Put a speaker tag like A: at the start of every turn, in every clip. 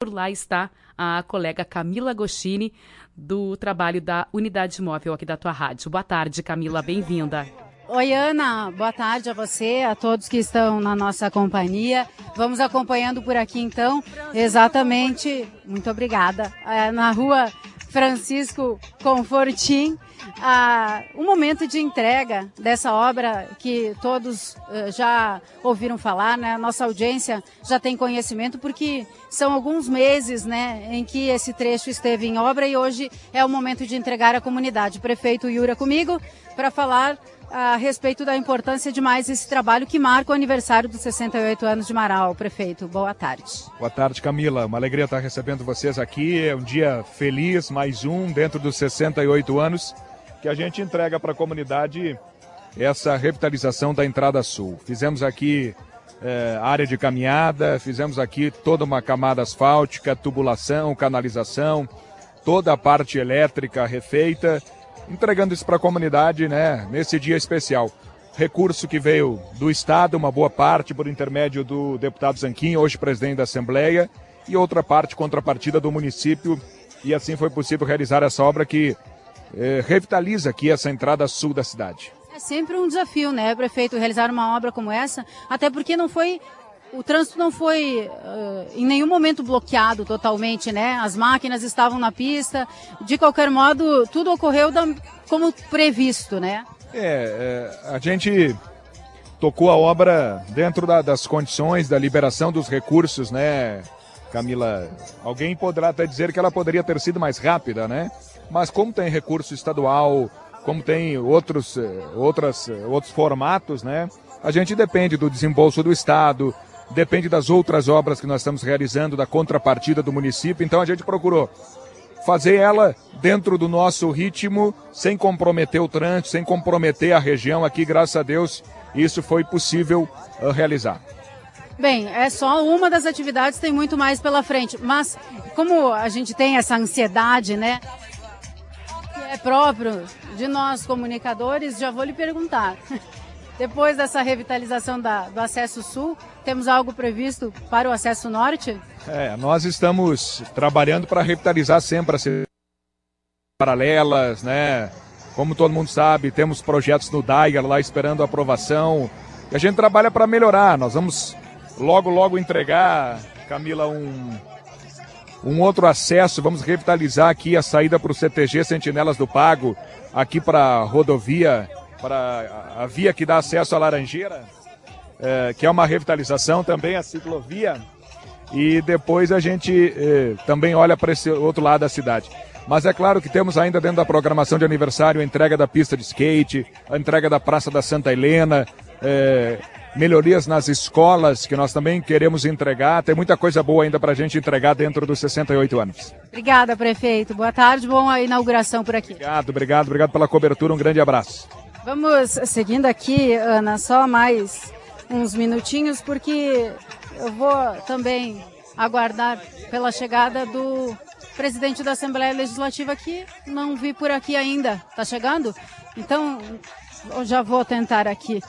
A: Por lá está a colega Camila Goscini, do trabalho da Unidade Móvel aqui da tua rádio. Boa tarde, Camila, bem-vinda.
B: Oi, Ana, boa tarde a você, a todos que estão na nossa companhia. Vamos acompanhando por aqui, então, exatamente, muito obrigada, na rua Francisco Confortim, um momento de entrega dessa obra que todos já ouviram falar, né? Nossa audiência já tem conhecimento, porque são alguns meses, né, em que esse trecho esteve em obra e hoje é o momento de entregar à comunidade. O prefeito Yura comigo para falar a respeito da importância de mais esse trabalho que marca o aniversário dos 68 anos de Marau. Prefeito, boa tarde.
C: Boa tarde, Camila. Uma alegria estar recebendo vocês aqui. É um dia feliz, mais um, dentro dos 68 anos, que a gente entrega para a comunidade essa revitalização da Entrada Sul. Fizemos aqui área de caminhada, fizemos aqui toda uma camada asfáltica, tubulação, canalização, toda a parte elétrica refeita, entregando isso para a comunidade, né, nesse dia especial. Recurso que veio do Estado, uma boa parte por intermédio do deputado Zanquim, hoje presidente da Assembleia, e outra parte, contrapartida do município, e assim foi possível realizar essa obra que revitaliza aqui essa entrada sul da cidade.
B: É sempre um desafio, né, prefeito, realizar uma obra como essa, até porque o trânsito não foi em nenhum momento bloqueado totalmente, né? As máquinas estavam na pista, de qualquer modo, tudo ocorreu como previsto, né?
C: A gente tocou a obra dentro das condições da liberação dos recursos, né, Camila? Alguém poderá até dizer que ela poderia ter sido mais rápida, né? Mas como tem recurso estadual, como tem outros formatos, né? A gente depende do desembolso do Estado, depende das outras obras que nós estamos realizando, da contrapartida do município. Então a gente procurou fazer ela dentro do nosso ritmo, sem comprometer o trânsito, sem comprometer a região aqui. Graças a Deus, isso foi possível realizar.
B: Bem, é só uma das atividades, tem muito mais pela frente. Mas como a gente tem essa ansiedade, né, que é próprio de nós comunicadores, já vou lhe perguntar. Depois dessa revitalização do acesso sul, temos algo previsto para o acesso norte?
C: Nós estamos trabalhando para revitalizar sempre as paralelas, né? Como todo mundo sabe, temos projetos no DAIR lá esperando a aprovação. E a gente trabalha para melhorar. Nós vamos logo entregar, Camila, um outro acesso. Vamos revitalizar aqui a saída para o CTG Sentinelas do Pago, aqui para a rodovia, para a via que dá acesso à Laranjeira, que é uma revitalização, também a ciclovia, e depois a gente também olha para esse outro lado da cidade. Mas é claro que temos ainda dentro da programação de aniversário a entrega da pista de skate, a entrega da Praça da Santa Helena, melhorias nas escolas que nós também queremos entregar. Tem muita coisa boa ainda para a gente entregar dentro dos 68 anos.
B: Obrigada, prefeito. Boa tarde, boa inauguração por aqui.
C: Obrigado pela cobertura, um grande abraço.
B: Vamos seguindo aqui, Ana, só mais uns minutinhos, porque eu vou também aguardar pela chegada do presidente da Assembleia Legislativa, que não vi por aqui ainda. Está chegando? Então, eu já vou tentar aqui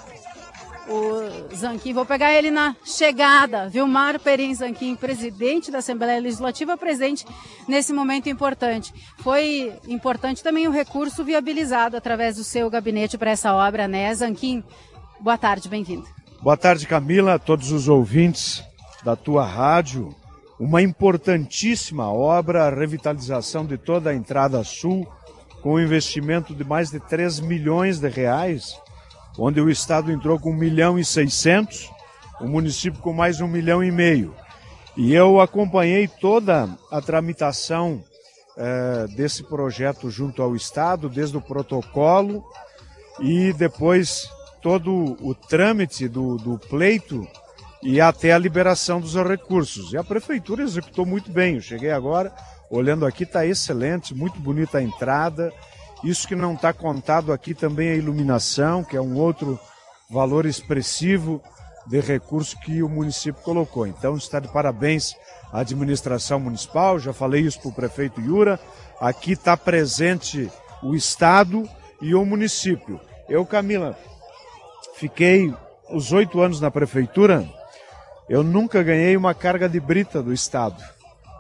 B: o Zanquim, vou pegar ele na chegada. Vilmar Perim Zanquim, presidente da Assembleia Legislativa, presente nesse momento importante. Foi importante também o recurso viabilizado através do seu gabinete para essa obra, né, Zanquim? Boa tarde, bem-vindo.
D: Boa tarde, Camila, a todos os ouvintes da tua rádio. Uma importantíssima obra, a revitalização de toda a Entrada Sul, com um investimento de mais de 3 milhões de reais, onde o Estado entrou com 1.600.000, o município com mais 1,5 milhão. E eu acompanhei toda a tramitação desse projeto junto ao Estado, desde o protocolo e depois todo o trâmite do pleito e até a liberação dos recursos. E a Prefeitura executou muito bem. Eu cheguei agora, olhando aqui, está excelente, muito bonita a entrada. Isso que não está contado aqui também é a iluminação, que é um outro valor expressivo de recurso que o município colocou. Então está de parabéns a administração municipal, já falei isso para o prefeito Yura. Aqui está presente o Estado e o município. Eu, Camila, fiquei os 8 anos na prefeitura, eu nunca ganhei uma carga de brita do Estado.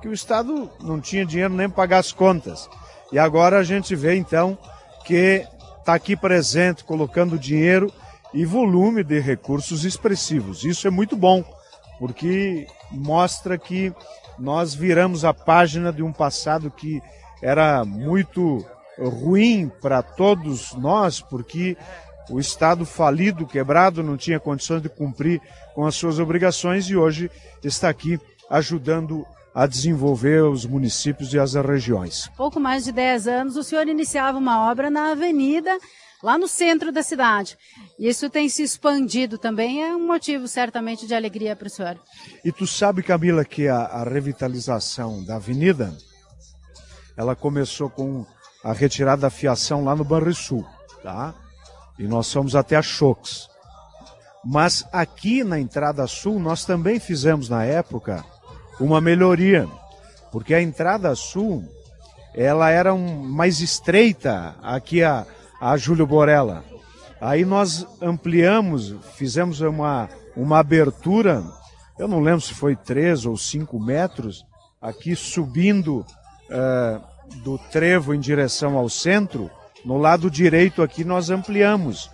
D: que o Estado não tinha dinheiro nem para pagar as contas. E agora a gente vê, então, que está aqui presente, colocando dinheiro e volume de recursos expressivos. Isso é muito bom, porque mostra que nós viramos a página de um passado que era muito ruim para todos nós, porque o Estado falido, quebrado, não tinha condições de cumprir com as suas obrigações e hoje está aqui ajudando a desenvolver os municípios e as regiões.
B: Pouco mais de 10 anos, o senhor iniciava uma obra na avenida, lá no centro da cidade. Isso tem se expandido também, é um motivo certamente de alegria para o senhor.
D: E tu sabe, Camila, que a revitalização da avenida, ela começou com a retirada da fiação lá no Banrisul, tá? E nós fomos até a Chox. Mas aqui na entrada sul, nós também fizemos na época uma melhoria, porque a entrada sul, ela era mais estreita aqui a Júlio Borella. Aí nós ampliamos, fizemos uma abertura, eu não lembro se foi 3 ou 5 metros, aqui subindo do trevo em direção ao centro. No lado direito aqui nós ampliamos.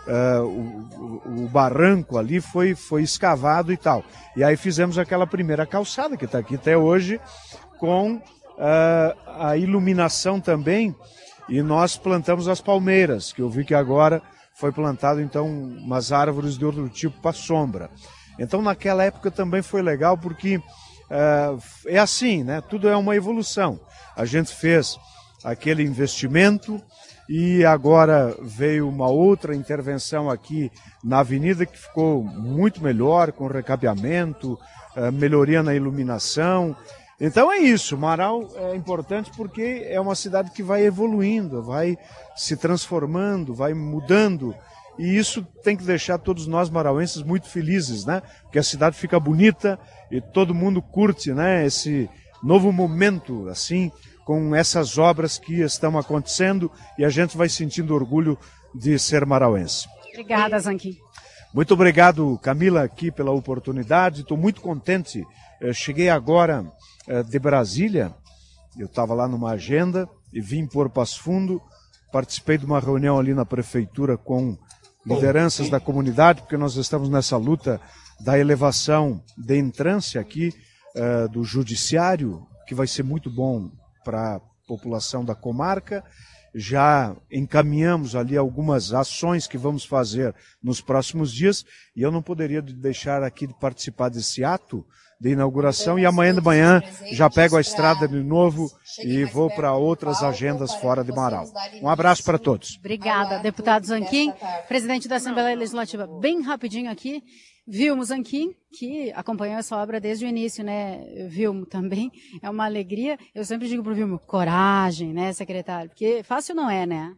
D: O barranco ali foi escavado e tal. E aí fizemos aquela primeira calçada que está aqui até hoje, com a iluminação também, e nós plantamos as palmeiras, que eu vi que agora foi plantado então umas árvores de outro tipo para sombra. Então naquela época também foi legal, porque é assim, né? Tudo é uma evolução. A gente fez aquele investimento e agora veio uma outra intervenção aqui na avenida que ficou muito melhor, com recapeamento, melhoria na iluminação. Então é isso, Marau é importante porque é uma cidade que vai evoluindo, vai se transformando, vai mudando. E isso tem que deixar todos nós marauenses muito felizes, né? Porque a cidade fica bonita e todo mundo curte, né? Esse novo momento, assim, com essas obras que estão acontecendo, e a gente vai sentindo orgulho de ser marauense.
B: Obrigada, Zanquim.
D: Muito obrigado, Camila, aqui pela oportunidade. Estou muito contente. Cheguei agora de Brasília, eu estava lá numa agenda e vim por Passo Fundo, participei de uma reunião ali na prefeitura com lideranças da comunidade, porque nós estamos nessa luta da elevação de entrância aqui do judiciário, que vai ser muito bom para a população da comarca. Já encaminhamos ali algumas ações que vamos fazer nos próximos dias, e eu não poderia deixar aqui de participar desse ato de inauguração, e amanhã de manhã já pego a estrada de novo e vou para outras agendas fora de Marau. Um abraço para todos.
B: Obrigada, deputado Zanquim, presidente da Assembleia Legislativa. Bem rapidinho aqui, Vilmo Zanquim, que acompanhou essa obra desde o início, né, Vilmo, também é uma alegria. Eu sempre digo para o Vilmo, coragem, né, secretário, porque fácil não é, né?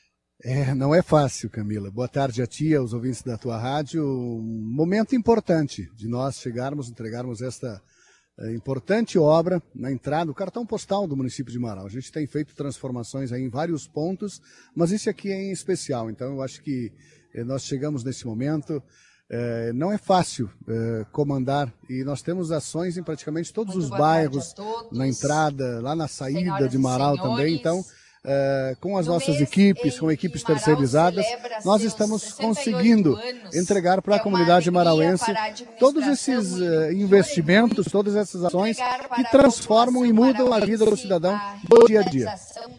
E: Não é fácil, Camila. Boa tarde a ti, aos ouvintes da tua rádio. Um momento importante de nós chegarmos, entregarmos esta importante obra na entrada, o cartão postal do município de Marau. A gente tem feito transformações aí em vários pontos, mas esse aqui é em especial. Então eu acho que nós chegamos nesse momento. Não é fácil comandar, e nós temos ações em praticamente todos os bairros, na entrada, lá na saída de Marau também. Então, com as nossas equipes, com equipes terceirizadas, nós estamos conseguindo entregar para a comunidade marauense todos esses investimentos, todas essas ações que transformam e mudam a vida do cidadão do dia a dia.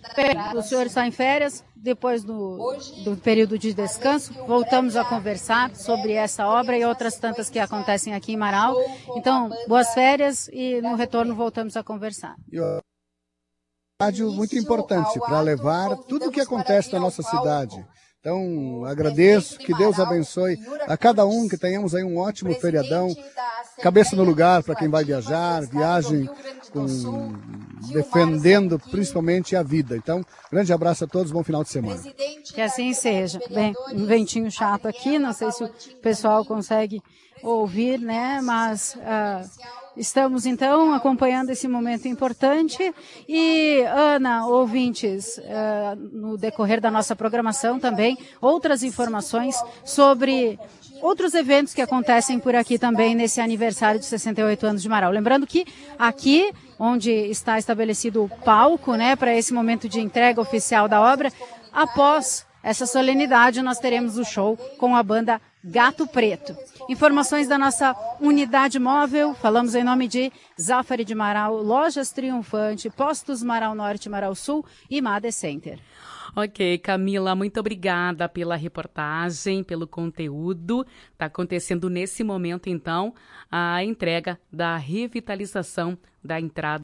B: O senhor está em férias, depois do período de descanso, voltamos a conversar sobre essa obra e outras tantas que acontecem aqui em Marau. Então, boas férias e no retorno voltamos a conversar.
E: Rádio muito importante para levar tudo o que acontece na nossa cidade. Então, agradeço, que Deus abençoe a cada um, que tenhamos aí um ótimo feriadão, cabeça no lugar para quem vai viajar, viagem defendendo principalmente a vida. Então, grande abraço a todos, bom final de semana.
B: Que assim seja. Bem, um ventinho chato aqui, não sei se o pessoal consegue ouvir, né, mas Estamos, então, acompanhando esse momento importante e, Ana, ouvintes, no decorrer da nossa programação também, outras informações sobre outros eventos que acontecem por aqui também nesse aniversário de 68 anos de Marau. Lembrando que aqui, onde está estabelecido o palco, né, para esse momento de entrega oficial da obra, após essa solenidade, nós teremos o show com a banda Gato Preto. Informações da nossa unidade móvel, falamos em nome de Zafari de Marau, Lojas Triunfante, Postos Marau Norte, Marau Sul e Made Center.
A: Ok, Camila, muito obrigada pela reportagem, pelo conteúdo. Está acontecendo nesse momento, então, a entrega da revitalização da entrada